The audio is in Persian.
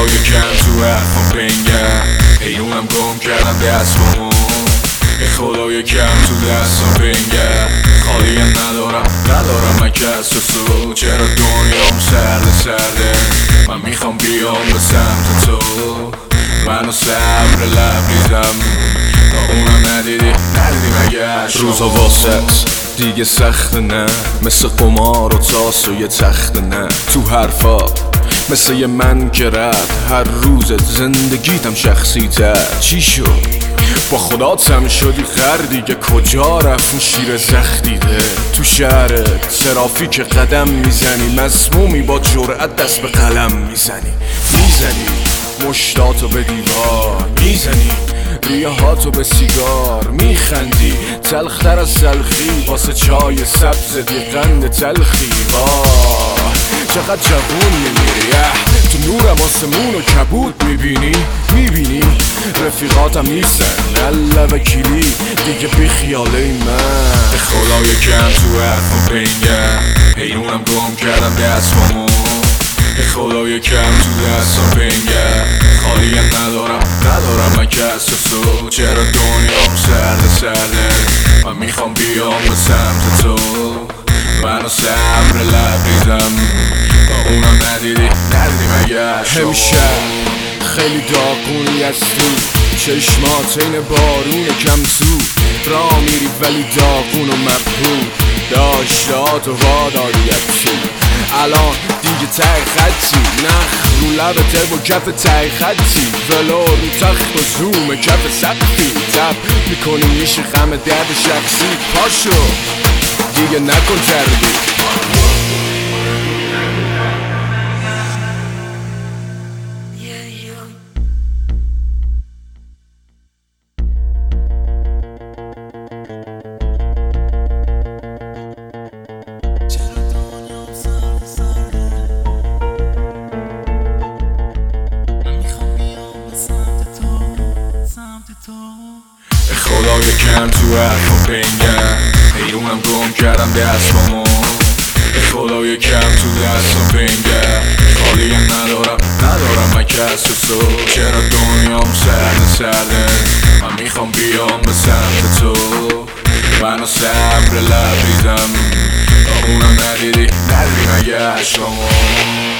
خدا یکم تو حرفم بنگر حیرونم گم کردم دستمو خدا یکم تو دستم بنگر خالی ندارم من کس تو چرا دنیام سرده من میخوام بیام به سمت تو منو صبر لبریزم تا اونم ندیدی مگه روزا واسه دیگه سخت نه مثل قمار و تاس و یه تخت نه تو حرفا مثل یه من که رد هر روزت زندگیتم شخصی تر چی شد با خداتم شدی خر دیگه کجا رفت اون شیر زخدیده تو شهرت ترافیک قدم میزنی مسمومی با جرأت دست به قلم میزنی مشتاتو به دیوار میزنی ریه هاتو به سیگار میخندی تلختر از تلخی واسه چای سبز دی قند تلخی چقدر جوون میمیری تو نورم آسمون و کبود میبینی رفیقاتم نیستن الله وکیلی دیگه بی خیاله من خدا یکم تو حرفم بنگر حیرونم گم کردم دستمو خدا یکم تو دستم بنگر خالی ندارم من کس تو چرا دنیام سرده من میخوام بیام به سمت تو منو صبر لبریزم با اونم ندیدی مگه همیشه خیلی داغونی هستی چشمات این بارون کم تو را میری ولی داغون و مبهود داشتات و واداریتی الان دیگه تای خطی نخ رو لبته و کف تای خطی ولو رو تخت و زوم کف سقفی تب میکنی میشه خم درد شخصی پاشو دیگه نکن تردید خدا یکم تو حرفم بنگر حیرونم گم کردم دستمو خدا یکم تو دستم بنگر خالی ندارم من کس تو چرا دنیام سرده من میخوام بیام به سمت تو منو صبر لبریزم تا اونم ندیدی مگه شما